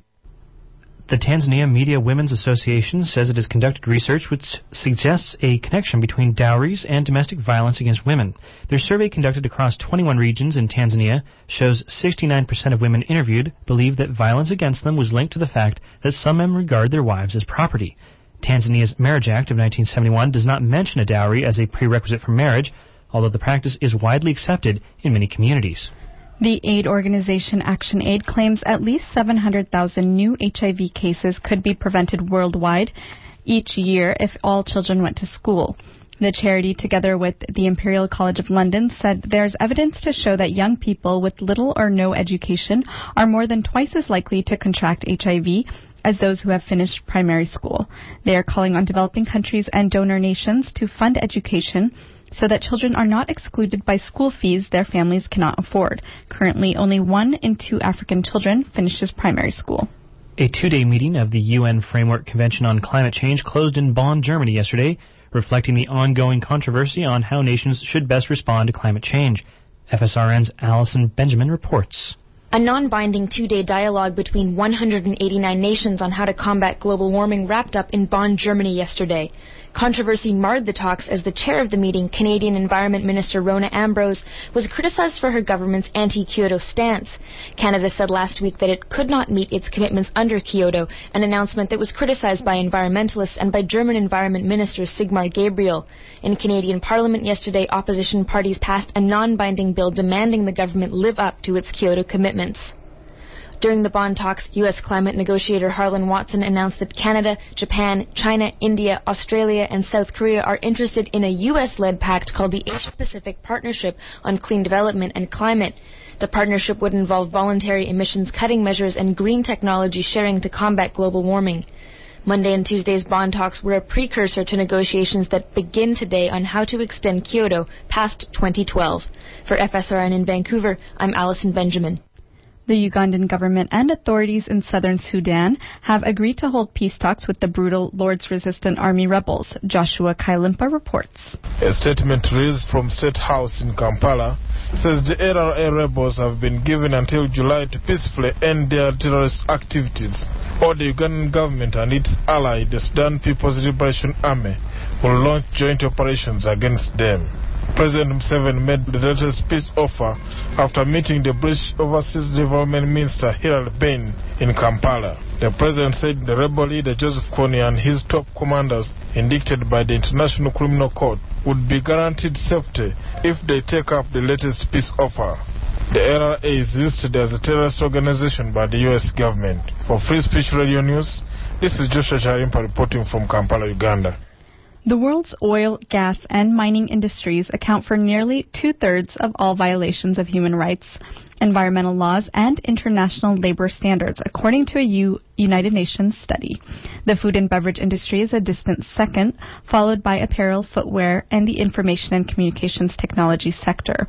The Tanzania Media Women's Association says it has conducted research which suggests a connection between dowries and domestic violence against women. Their survey, conducted across 21 regions in Tanzania, shows 69% of women interviewed believe that violence against them was linked to the fact that some men regard their wives as property. Tanzania's Marriage Act of 1971 does not mention a dowry as a prerequisite for marriage, although the practice is widely accepted in many communities. The aid organization ActionAid claims at least 700,000 new HIV cases could be prevented worldwide each year if all children went to school. The charity, together with the Imperial College of London, said there's evidence to show that young people with little or no education are more than twice as likely to contract HIV as those who have finished primary school. They are calling on developing countries and donor nations to fund education so that children are not excluded by school fees their families cannot afford. Currently, only 1 in 2 African children finishes primary school. A 2-day meeting of the UN Framework Convention on Climate Change closed in Bonn, Germany yesterday, reflecting the ongoing controversy on how nations should best respond to climate change. FSRN's Allison Benjamin reports. A non-binding 2-day dialogue between 189 nations on how to combat global warming wrapped up in Bonn, Germany yesterday. Controversy marred the talks as the chair of the meeting, Canadian Environment Minister Rona Ambrose, was criticized for her government's anti-Kyoto stance. Canada said last week that it could not meet its commitments under Kyoto, an announcement that was criticized by environmentalists and by German Environment Minister Sigmar Gabriel. In Canadian Parliament yesterday, opposition parties passed a non-binding bill demanding the government live up to its Kyoto commitments. During the Bonn talks, U.S. climate negotiator Harlan Watson announced that Canada, Japan, China, India, Australia, and South Korea are interested in a U.S.-led pact called the Asia-Pacific Partnership on Clean Development and Climate. The partnership would involve voluntary emissions cutting measures and green technology sharing to combat global warming. Monday and Tuesday's Bonn talks were a precursor to negotiations that begin today on how to extend Kyoto past 2012. For FSRN in Vancouver, I'm Allison Benjamin. The Ugandan government and authorities in southern Sudan have agreed to hold peace talks with the brutal Lords-resistant army rebels. Joshua Kailimpa reports. A statement released from State House in Kampala says the LRA rebels have been given until July to peacefully end their terrorist activities, or the Ugandan government and its ally, the Sudan People's Liberation Army, will launch joint operations against them. President Museveni made the latest peace offer after meeting the British Overseas Development Minister Hilary Bain in Kampala. The president said the rebel leader Joseph Kony and his top commanders, indicted by the International Criminal Court, would be guaranteed safety if they take up the latest peace offer. The LRA is listed as a terrorist organization by the U.S. government. For Free Speech Radio News, this is Joshua Charimpa reporting from Kampala, Uganda. The world's oil, gas, and mining industries account for nearly 2/3 of all violations of human rights, environmental laws, and international labor standards, according to a United Nations study. The food and beverage industry is a distant second, followed by apparel, footwear, and the information and communications technology sector.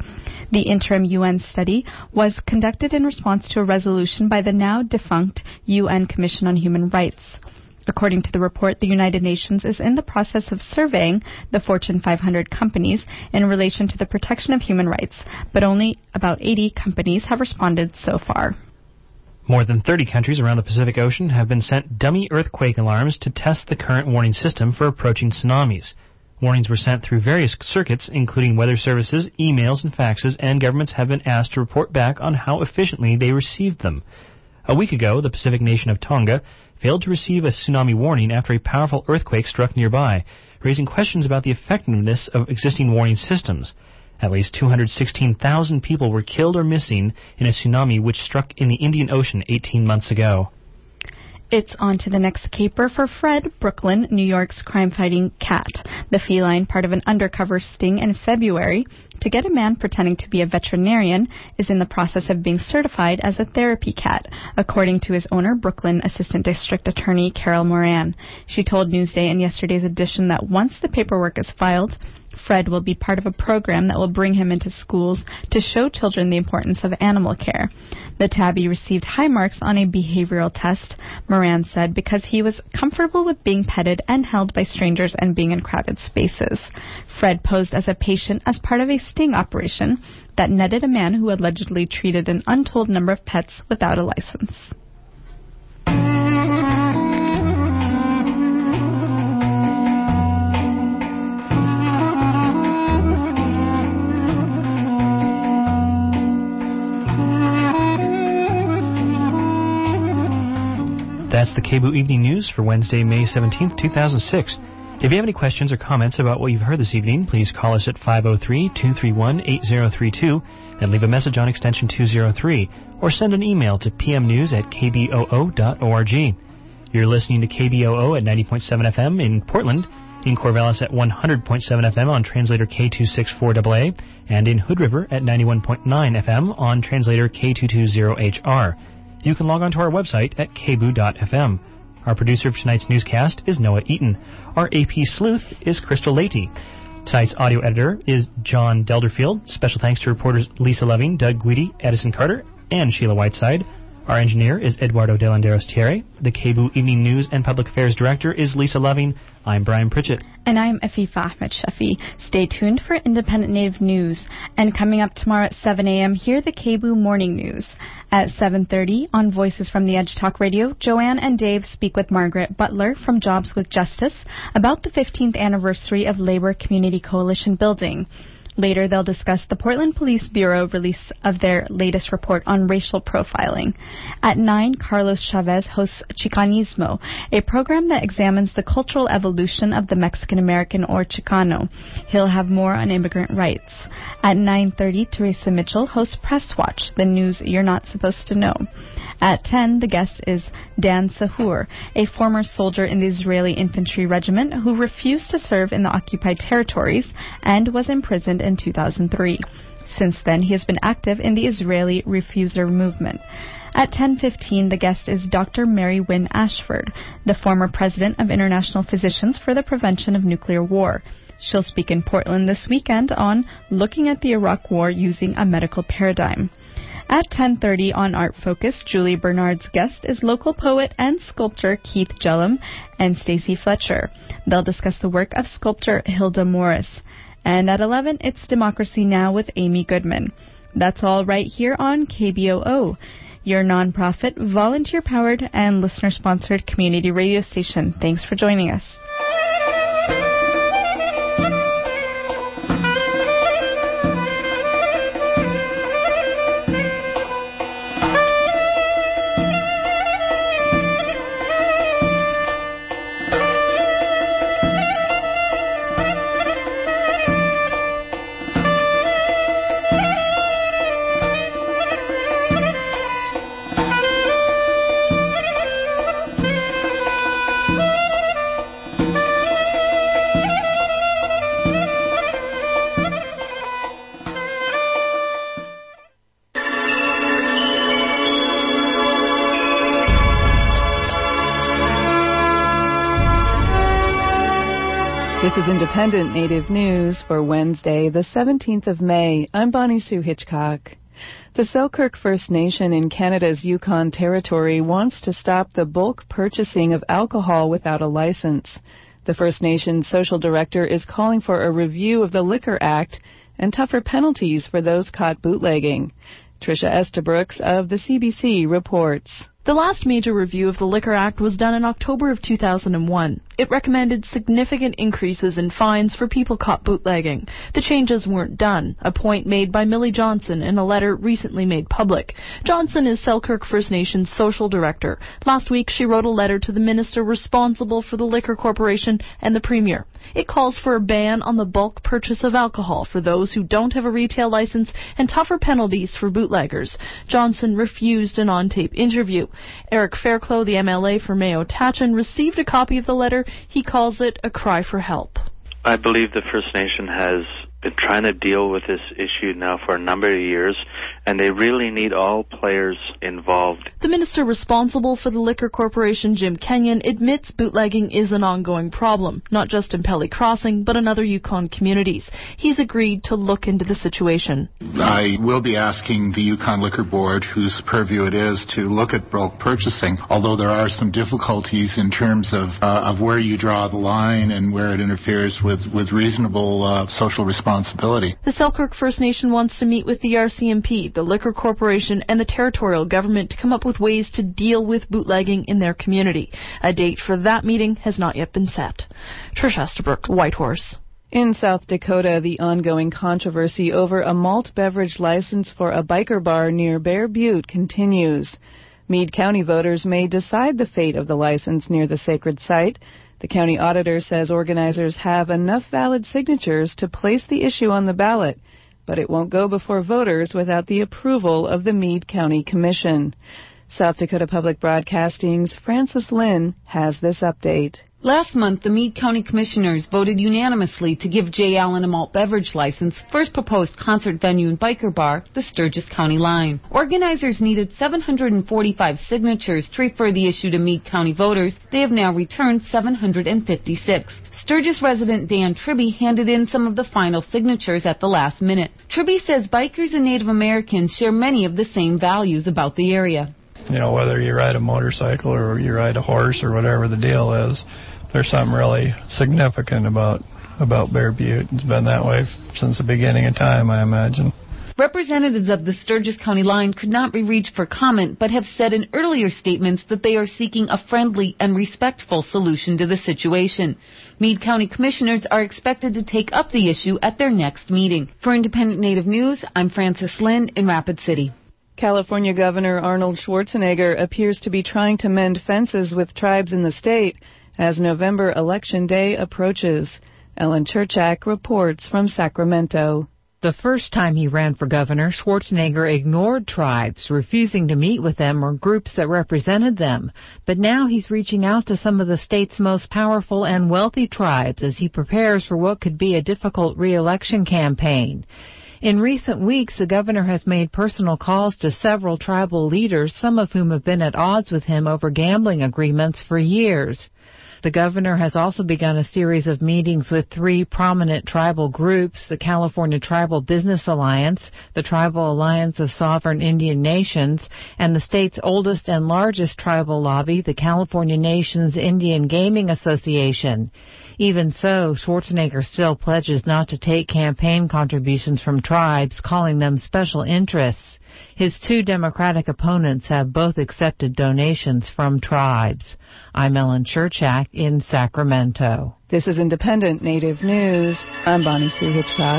The interim UN study was conducted in response to a resolution by the now defunct UN Commission on Human Rights. According to the report, the United Nations is in the process of surveying the Fortune 500 companies in relation to the protection of human rights, but only about 80 companies have responded so far. More than 30 countries around the Pacific Ocean have been sent dummy earthquake alarms to test the current warning system for approaching tsunamis. Warnings were sent through various circuits, including weather services, emails, and faxes, and governments have been asked to report back on how efficiently they received them. A week ago, the Pacific nation of Tonga failed to receive a tsunami warning after a powerful earthquake struck nearby, raising questions about the effectiveness of existing warning systems. At least 216,000 people were killed or missing in a tsunami which struck in the Indian Ocean 18 months ago. It's on to the next caper for Fred, Brooklyn, New York's crime-fighting cat. The feline, part of an undercover sting in February to get a man pretending to be a veterinarian, is in the process of being certified as a therapy cat, according to his owner, Brooklyn Assistant District Attorney Carol Moran. She told Newsday in yesterday's edition that once the paperwork is filed, Fred will be part of a program that will bring him into schools to show children the importance of animal care. The tabby received high marks on a behavioral test, Moran said, because he was comfortable with being petted and held by strangers and being in crowded spaces. Fred posed as a patient as part of a sting operation that netted a man who allegedly treated an untold number of pets without a license. That's the KBOO Evening News for Wednesday, May 17th, 2006. If you have any questions or comments about what you've heard this evening, please call us at 503-231-8032 and leave a message on extension 203, or send an email to pmnews@kboo.org. You're listening to KBOO at 90.7 FM in Portland, in Corvallis at 100.7 FM on translator K264AA, and in Hood River at 91.9 FM on translator K220HR. You can log on to our website at kboo.fm. Our producer for tonight's newscast is Noah Eaton. Our AP sleuth is Crystal Leahy. Tonight's audio editor is John Delderfield. Special thanks to reporters Lisa Loving, Doug Guidi, Edison Carter, and Sheila Whiteside. Our engineer is Eduardo de Landeros Thierry. The KBOO Evening News and Public Affairs Director is Lisa Loving. I'm Brian Pritchett. And I'm Afifa Ahmed Shafi. Stay tuned for Independent Native News. And coming up tomorrow at 7 a.m., hear the KBOO Morning News. At 7:30 on Voices from the Edge Talk Radio, Joanne and Dave speak with Margaret Butler from Jobs with Justice about the 15th anniversary of Labor Community Coalition building. Later, they'll discuss the Portland Police Bureau release of their latest report on racial profiling. At 9, Carlos Chavez hosts Chicanismo, a program that examines the cultural evolution of the Mexican American or Chicano. He'll have more on immigrant rights. At 9:30, Teresa Mitchell hosts Press Watch, the news you're not supposed to know. At 10, the guest is Dan Sahur, a former soldier in the Israeli Infantry Regiment who refused to serve in the occupied territories and was imprisoned in 2003. Since then, he has been active in the Israeli Refuser movement. At 10:15, the guest is Dr. Mary Wynne Ashford, the former president of International Physicians for the Prevention of Nuclear War. She'll speak in Portland this weekend on looking at the Iraq War using a medical paradigm. At 10:30 on Art Focus, Julie Bernard's guest is local poet and sculptor Keith Jellum and Stacey Fletcher. They'll discuss the work of sculptor Hilda Morris. And at 11, it's Democracy Now! With Amy Goodman. That's all right here on KBOO, your nonprofit, volunteer-powered, and listener-sponsored community radio station. Thanks for joining us. This is Independent Native News for Wednesday, the 17th of May. I'm Bonnie Sue Hitchcock. The Selkirk First Nation in Canada's Yukon Territory wants to stop the bulk purchasing of alcohol without a license. The First Nation's social director is calling for a review of the Liquor Act and tougher penalties for those caught bootlegging. Tricia Estabrooks of the CBC reports. The last major review of the Liquor Act was done in October of 2001. It recommended significant increases in fines for people caught bootlegging. The changes weren't done, a point made by Millie Johnson in a letter recently made public. Johnson is Selkirk First Nation's social director. Last week, she wrote a letter to the minister responsible for the Liquor Corporation and the Premier. It calls for a ban on the bulk purchase of alcohol for those who don't have a retail license and tougher penalties for bootleggers. Johnson refused an on-tape interview. Eric Fairclough, the MLA for Mayo-Tachin, received a copy of the letter. He calls it a cry for help. I believe the First Nation has been trying to deal with this issue now for a number of years, and they really need all players involved. The minister responsible for the Liquor Corporation, Jim Kenyon, admits bootlegging is an ongoing problem, not just in Pelly Crossing, but in other Yukon communities. He's agreed to look into the situation. I will be asking the Yukon Liquor Board, whose purview it is, to look at bulk purchasing, although there are some difficulties in terms of where you draw the line and where it interferes with reasonable social responsibility. The Selkirk First Nation wants to meet with the RCMP, the Liquor Corporation, and the territorial government to come up with ways to deal with bootlegging in their community. A date for that meeting has not yet been set. Trish Estabrook, Whitehorse. In South Dakota, the ongoing controversy over a malt beverage license for a biker bar near Bear Butte continues. Meade County voters may decide the fate of the license near the sacred site. The county auditor says organizers have enough valid signatures to place the issue on the ballot, but it won't go before voters without the approval of the Meade County Commission. South Dakota Public Broadcasting's Frances Lynn has this update. Last month, the Meade County Commissioners voted unanimously to give J. Allen a malt beverage license, first proposed concert venue and biker bar, the Sturgis County line. Organizers needed 745 signatures to refer the issue to Meade County voters. They have now returned 756. Sturgis resident Dan Tribby handed in some of the final signatures at the last minute. Tribby says bikers and Native Americans share many of the same values about the area. You know, whether you ride a motorcycle or you ride a horse or whatever the deal is, there's something really significant about Bear Butte. It's been that way since the beginning of time, I imagine. Representatives of the Sturgis County line could not be reached for comment, but have said in earlier statements that they are seeking a friendly and respectful solution to the situation. Meade County Commissioners are expected to take up the issue at their next meeting. For Independent Native News, I'm Frances Lynn in Rapid City. California Governor Arnold Schwarzenegger appears to be trying to mend fences with tribes in the state as November Election Day approaches. Ellen Cherchak reports from Sacramento. The first time he ran for governor, Schwarzenegger ignored tribes, refusing to meet with them or groups that represented them. But now he's reaching out to some of the state's most powerful and wealthy tribes as he prepares for what could be a difficult re-election campaign. In recent weeks, the governor has made personal calls to several tribal leaders, some of whom have been at odds with him over gambling agreements for years. The governor has also begun a series of meetings with three prominent tribal groups, the California Tribal Business Alliance, the Tribal Alliance of Sovereign Indian Nations, and the state's oldest and largest tribal lobby, the California Nations Indian Gaming Association. Even so, Schwarzenegger still pledges not to take campaign contributions from tribes, calling them special interests. His two Democratic opponents have both accepted donations from tribes. I'm Ellen Cherchak in Sacramento. This is Independent Native News. I'm Bonnie Sue Hitchcock.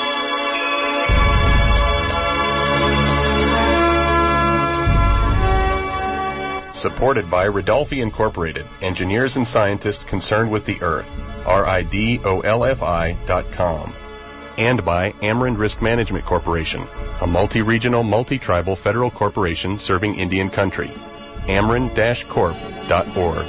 Supported by Ridolfi Incorporated, engineers and scientists concerned with the Earth, RIDOLFI.com. And by Ameren Risk Management Corporation, a multi-regional, multi-tribal federal corporation serving Indian country. Ameren-corp.org.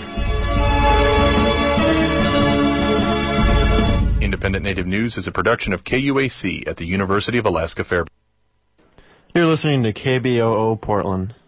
Independent Native News is a production of KUAC at the University of Alaska Fairbanks. You're listening to KBOO Portland.